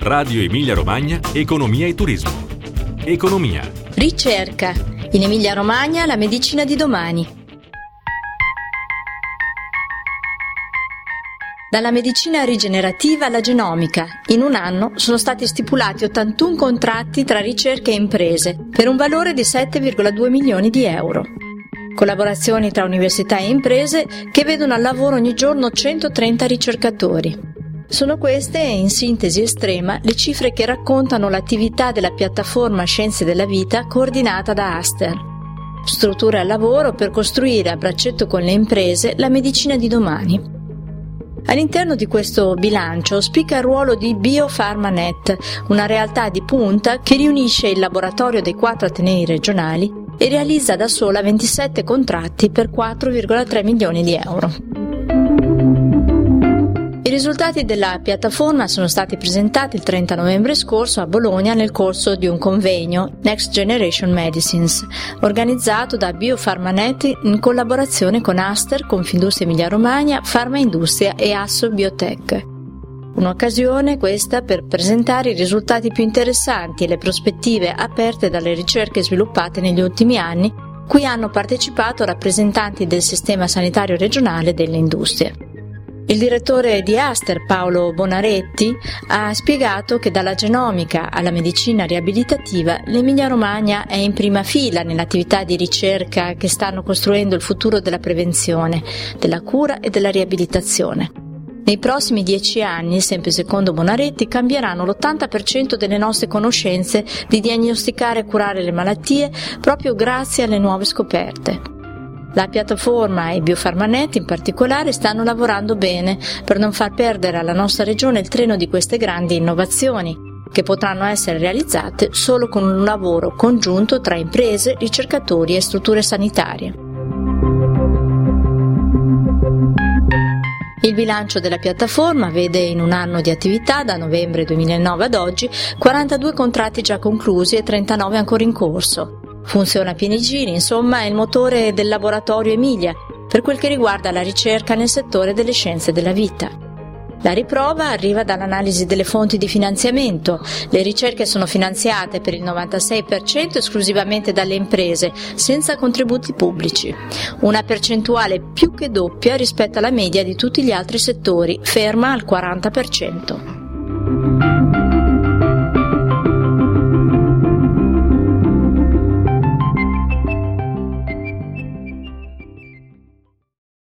Radio Emilia Romagna, Economia e Turismo. Economia. Ricerca. In Emilia Romagna la medicina di domani. Dalla medicina rigenerativa alla genomica, in un anno sono stati stipulati 81 contratti tra ricerche e imprese per un valore di 7,2 milioni di euro. Collaborazioni tra università e imprese che vedono al lavoro ogni giorno 130 ricercatori. Sono queste, in sintesi estrema, le cifre che raccontano l'attività della piattaforma Scienze della Vita coordinata da Aster. Strutture al lavoro per costruire a braccetto con le imprese la medicina di domani. All'interno di questo bilancio spicca il ruolo di BioPharmaNet, una realtà di punta che riunisce il laboratorio dei 4 atenei regionali e realizza da sola 27 contratti per 4,3 milioni di euro. I risultati della piattaforma sono stati presentati il 30 novembre scorso a Bologna nel corso di un convegno Next Generation Medicines, organizzato da BioPharmaNet in collaborazione con Aster, Confindustria Emilia Romagna, Farmaindustria e Asso Biotech. Un'occasione questa per presentare i risultati più interessanti e le prospettive aperte dalle ricerche sviluppate negli ultimi anni, cui hanno partecipato rappresentanti del sistema sanitario regionale e delle industrie. Il direttore di Aster, Paolo Bonaretti, ha spiegato che dalla genomica alla medicina riabilitativa l'Emilia Romagna è in prima fila nell'attività di ricerca che stanno costruendo il futuro della prevenzione, della cura e della riabilitazione. Nei prossimi 10 anni, sempre secondo Bonaretti, cambieranno l'80% delle nostre conoscenze di diagnosticare e curare le malattie proprio grazie alle nuove scoperte. La piattaforma e BioPharmaNet in particolare stanno lavorando bene per non far perdere alla nostra regione il treno di queste grandi innovazioni, che potranno essere realizzate solo con un lavoro congiunto tra imprese, ricercatori e strutture sanitarie. Il bilancio della piattaforma vede in un anno di attività, da novembre 2009 ad oggi, 42 contratti già conclusi e 39 ancora in corso. Funziona a pieni giri, insomma, è il motore del laboratorio Emilia per quel che riguarda la ricerca nel settore delle scienze della vita. La riprova arriva dall'analisi delle fonti di finanziamento. Le ricerche sono finanziate per il 96% esclusivamente dalle imprese, senza contributi pubblici. Una percentuale più che doppia rispetto alla media di tutti gli altri settori, ferma al 40%.